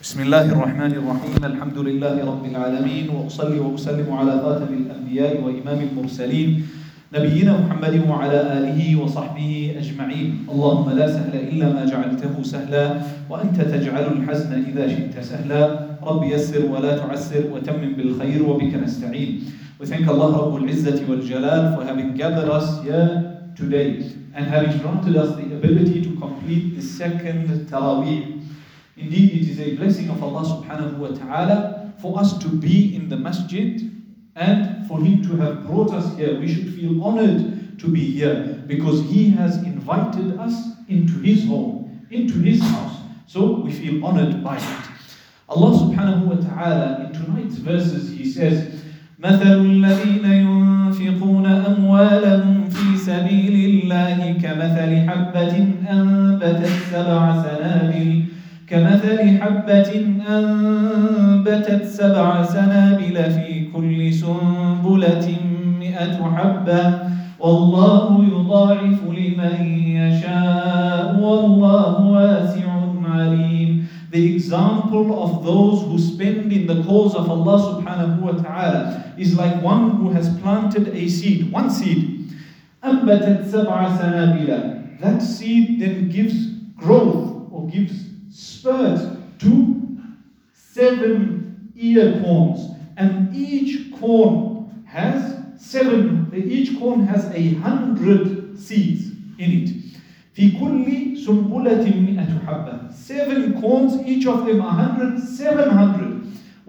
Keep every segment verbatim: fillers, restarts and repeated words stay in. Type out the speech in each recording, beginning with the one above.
بسم الله الرحمن الرحيم الحمد لله رب العالمين وأصلي وأسلم على خاتم الأنبياء وإمام المرسلين نبينا محمد وعلى آله وصحبه أجمعين. اللهم لا سهل إلا ما جعلته سهلا وأنت تجعل الحزن إذا شئت سهلا. رب يسر ولا تعسر وتمم بالخير وبك نستعين. We thank Allah Rabbul Izzati wal Jalal for having gathered us here today and having granted us the ability to complete the second Taraweeh. Indeed, it is a blessing of Allah subhanahu wa ta'ala for us to be in the masjid and for Him to have brought us here. We should feel honored to be here because He has invited us into His home, into His house. So we feel honored by it. Allah subhanahu wa ta'ala in tonight's verses He says, مثل الذين ينفقون أموالهم في سبيل الله كمثل حبة أنبتت سبع سنابل كمثل حبة أنبتت سبع سنابل في كل سنبلة مئة حبة والله يضاعف لمن يشاء والله واسع عليم. The example of those who spend in the cause of Allah subhanahu wa ta'ala is like one who has planted a seed, one seed. أنبتت سبع سنابل. That seed then gives growth or gives spurt to seven ear corns, and each corn has seven, each corn has a hundred seeds in it. في كل سنبلة مئة حبة. Seven corns, each of them a hundred, seven hundred.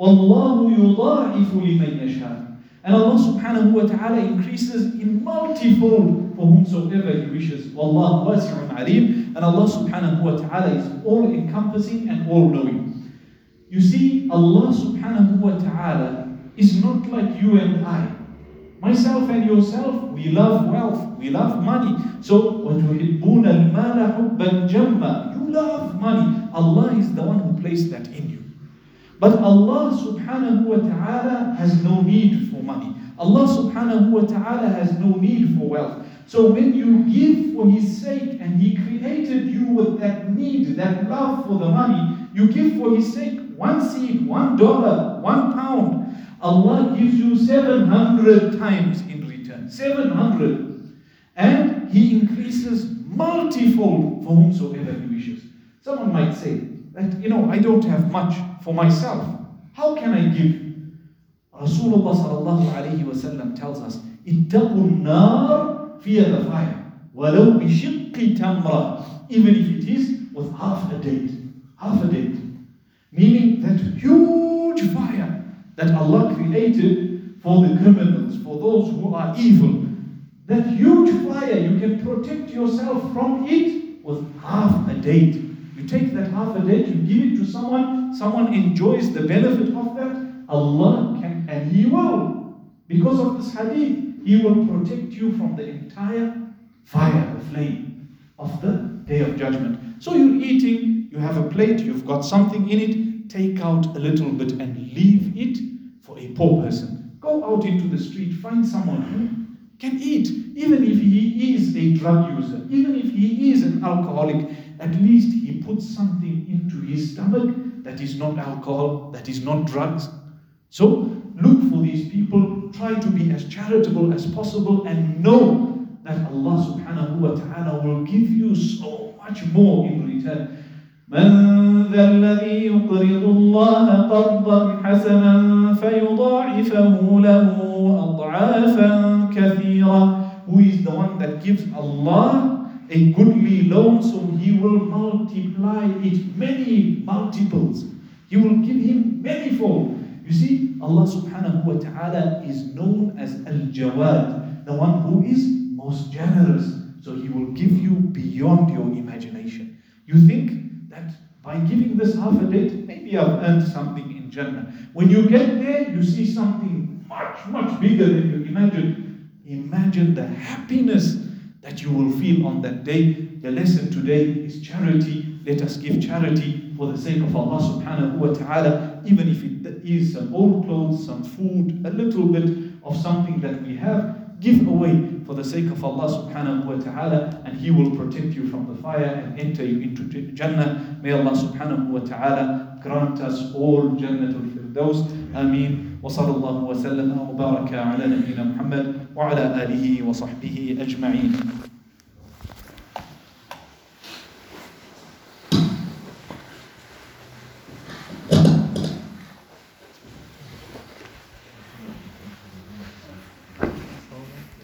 والله يضاعف لمن يشاء. And Allah subhanahu wa ta'ala increases in multifold for whomsoever He wishes. Wallahu wasi'un alim. And Allah subhanahu wa ta'ala is all encompassing and all knowing. You see, Allah subhanahu wa ta'ala is not like you and I. Myself and yourself, we love wealth, we love money. So, وَتُحِبُّونَ الْمَالَ حُبًّا جَمًّا. You love money. Allah is the one who placed that in you. But Allah subhanahu wa ta'ala has no need for money. Allah subhanahu wa ta'ala has no need for wealth. So when you give for His sake and He created you with that need, that love for the money, you give for His sake one seed, one dollar, one pound. Allah gives you seven hundred times in return. seven hundred. And He increases multifold for whomsoever He wishes. Someone might say that, you know, I don't have much for myself. How can I give? Rasulullah sallallahu alayhi wa sallam tells us, ittaqun nar, fear the fire. Walau bishiqqi tamra. Even if it is with half a date. Half a date. Meaning that huge fire that Allah created for the criminals, for those who are evil. That huge fire, you can protect yourself from it with half a date. You take that half a date, you give it to someone, someone enjoys the benefit of that, Allah can, and He will. Because of this hadith, He will protect you from the entire fire, the flame of the Day of Judgment. So you're eating, you have a plate, you've got something in it, take out a little bit and leave it for a poor person. Go out into the street, find someone who can eat, even if he is a drug user, even if he is an alcoholic, at least he puts something into his stomach that is not alcohol, that is not drugs. So look for these people, try to be as charitable as possible and know that Allah subhanahu wa ta'ala will give you so much more in return. من ذا الذي يقرض الله قرضا حسنا فيضاعفه له أضعافا كثيرة. Who is the one that gives Allah a goodly loan so He will multiply it many multiples. He will give him manifold. You see, Allah subhanahu wa ta'ala is known as Al-Jawad, the one who is most generous. So He will give you beyond your imagination. You think that by giving this half a date, maybe I've earned something in Jannah. When you get there, you see something much, much bigger than you imagined. Imagine the happiness that you will feel on that day. The lesson today is charity. Let us give charity for the sake of Allah subhanahu wa ta'ala, even if it is some old clothes, some food, a little bit of something that we have. Give away for the sake of Allah subhanahu wa ta'ala, and He will protect you from the fire and enter you into Jannah. May Allah subhanahu wa ta'ala grant us all Jannatul Firdaus. Ameen. Wa sallallahu wa sallam wa baraka ala nabiyyina Muhammad wa ala alihi wa sahbihi ajma'in.